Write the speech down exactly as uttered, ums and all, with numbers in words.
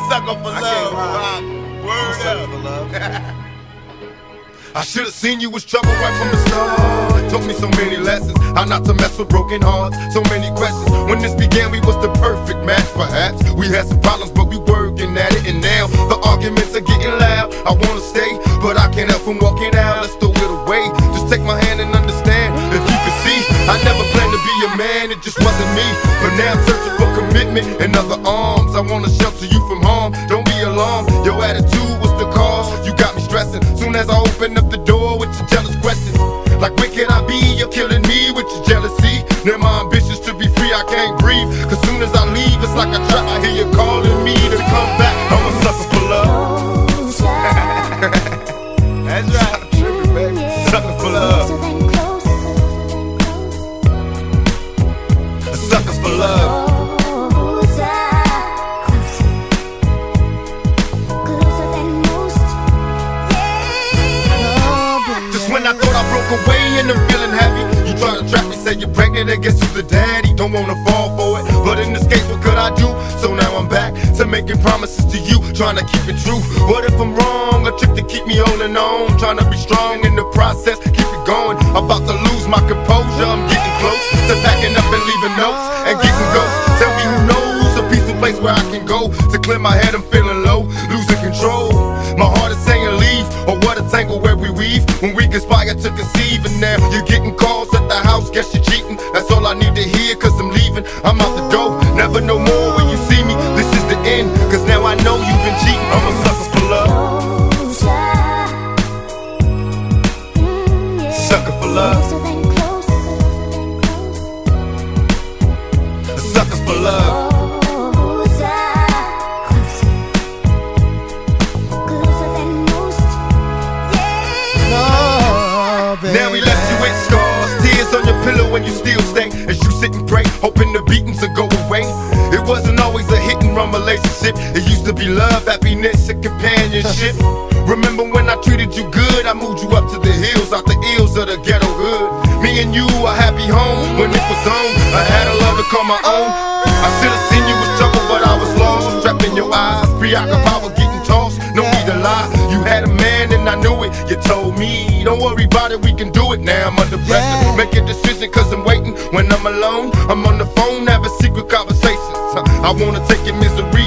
sucker for I love. can't Word up. for love. I should've seen you was trouble right from the start. Taught me so many lessons, how not to mess with broken hearts. So many questions. When this began, we was the perfect match, perhaps. We had some problems, but we working at it. And now the arguments are getting loud. I wanna stay, but I can't help from walking out. Let's throw it away. Just take my hand and understand. If you could see, I never planned to be a man. It just wasn't me. But now I'm searching for commitment and other arms. I wanna shelter you from harm. Don't be alarmed. Your attitude was the cause. You got me stressing. Soon as I open up the door with your jealous questions, like where can I be? You're killing me with your jealousy. Now my ambitions to be free, I can't breathe. Cause soon as I leave, it's like a trap. I hear you calling me to come back. I'm a sucker for love. That's right. Tripping, baby. Sucker for love. A sucker for love. When I thought I broke away and I'm feeling heavy, you try to trap me, say you're pregnant, I guess you're the daddy. Don't wanna fall for it, but in this case, what could I do? So now I'm back to making promises to you, trying to keep it true. What if I'm wrong? A trick to keep me holding on, trying to be strong in the process, keep it going. I'm about to lose my composure, I'm getting close to packing up and leaving notes and getting ghosts. Tell me who knows a peaceful place where I can go to clear my head. I'm feeling low, losing control. My heart is saying leave, or what a tangle where we weave when we conspire to conceive. And now you're getting calls at the house, guess you're cheating. That's all I need to hear, cause I'm leaving. I'm out the door, never no more when you see me. This is the end, cause now I know you've been cheating. I'm a sucker for love. Sucker for love. A sucker for love. Now we left you with scars, tears on your pillow when you still stay. As you sit and pray, hoping the beatings will go away. It wasn't always a hit and run relationship. It used to be love, happiness, and companionship. Remember when I treated you good? I moved you up to the hills, out the ills of the ghetto hood. Me and you, a happy home. When it was on, I had a love to call my own. I should've seen you was trouble, but I was lost. Trapped in your eyes, preoccupied with getting tossed. No need to lie, you had a man and I knew it. You told me, don't worry about it, we can do it. Now I'm under pressure, yeah. Make a decision cause I'm waiting. When I'm alone, I'm on the phone having secret conversations. I wanna take your misery